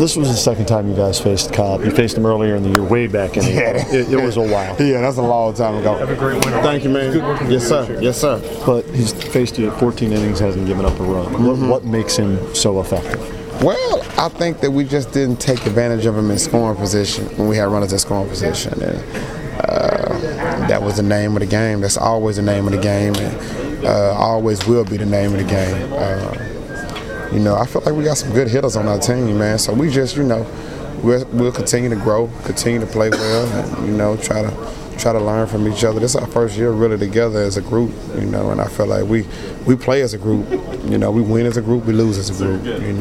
This was the second time you guys faced Cobb. You faced him earlier in the year, way back in April. It was a while. Yeah, that's a long time ago. Have a great winter. Thank you, man. Yes, sir. Yes, sir. But he's faced you at 14 innings, hasn't given up a run. What makes him so effective? Well, I think that we just didn't take advantage of him in scoring position when we had runners in scoring position. And that was the name of the game. That's always the name of the game, and always will be the name of the game. I feel like we got some good hitters on our team, man. So we just, we'll continue to grow, continue to play well, and try to learn from each other. This is our first year really together as a group, and I feel like we play as a group. We win as a group, we lose as a group.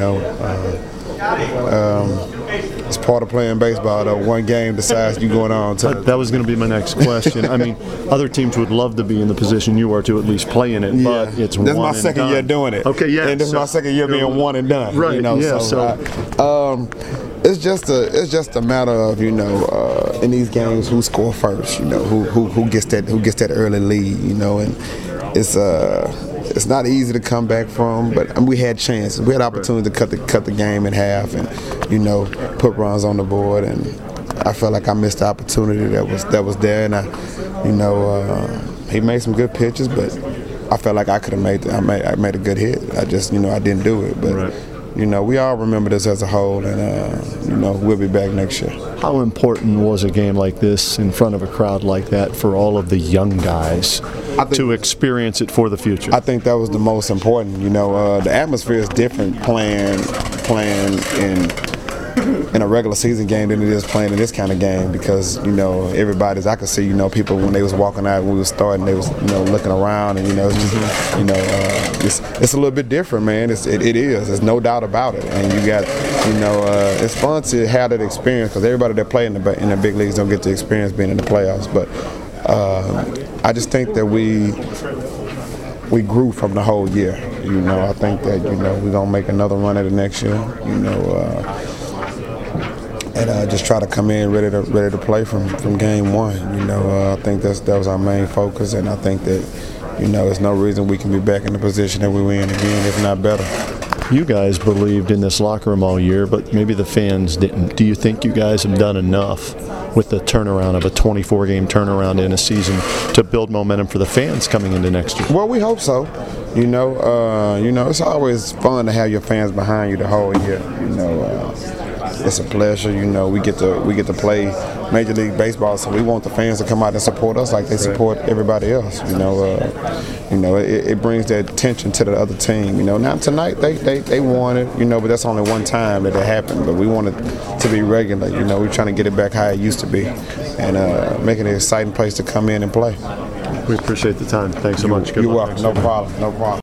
It's part of playing baseball, though. One game decides you going on. That was going to be my next question. I mean, other teams would love to be in the position you are to at least play in it, but it's one and done. This is my second year doing it. Okay, yeah. And this is my second year being one and done. Right, it's just a matter of in these games who score first, who gets that early lead, and it's not easy to come back from, but we had chances. We had opportunity to cut the game in half and put runs on the board, and I felt like I missed the opportunity that was there, and he made some good pitches, but I felt like I could have I made a good hit. I just I didn't do it, but. Right. We all remember this as a whole, and we'll be back next year. How important was a game like this in front of a crowd like that for all of the young guys to experience it for the future? I think that was the most important. The atmosphere is different playing in a regular season game than it is playing in this kind of game, because everybody's. I could see people when they was walking out when we was starting, they was looking around, and it's a little bit different, man. It is. There's no doubt about it, and you got it's fun to have that experience, because everybody that play in the big leagues don't get to experience being in the playoffs. But I just think that we grew from the whole year. I think that we're gonna make another run at it next year. And just try to come in ready to play from game one. I think that was our main focus, and I think that there's no reason we can be back in the position that we were in again, if not better. You guys believed in this locker room all year, but maybe the fans didn't. Do you think you guys have done enough with the turnaround of a 24-game turnaround in a season to build momentum for the fans coming into next year? Well, we hope so. It's always fun to have your fans behind you the whole year. It's a pleasure. We get to play Major League Baseball, so we want the fans to come out and support us like they support everybody else. It brings that attention to the other team. Now tonight they won it, but that's only one time that it happened. But we want it to be regular. We're trying to get it back how it used to be, and make it an exciting place to come in and play. We appreciate the time. Thanks so much. You're welcome. No problem.